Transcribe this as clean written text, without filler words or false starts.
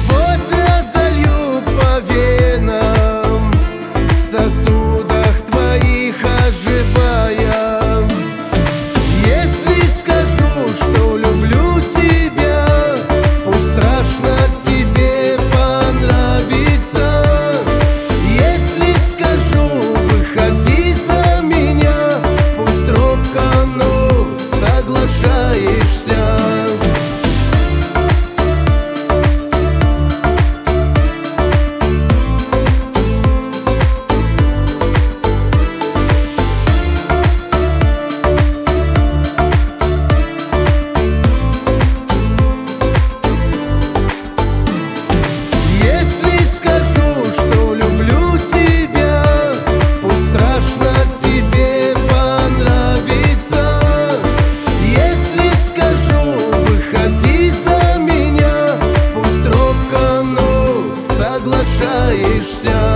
Любовь разолью по венам, в сосудах твоих оживая. Если скажу, что люблю тебя, пусть страшно тебе понравится. Если скажу, выходи за меня, пусть робко, но соглашаешься. Если скажу, что люблю тебя, пусть страшно тебе понравится. Если скажу, выходи за меня, пусть робко, но соглашаешься.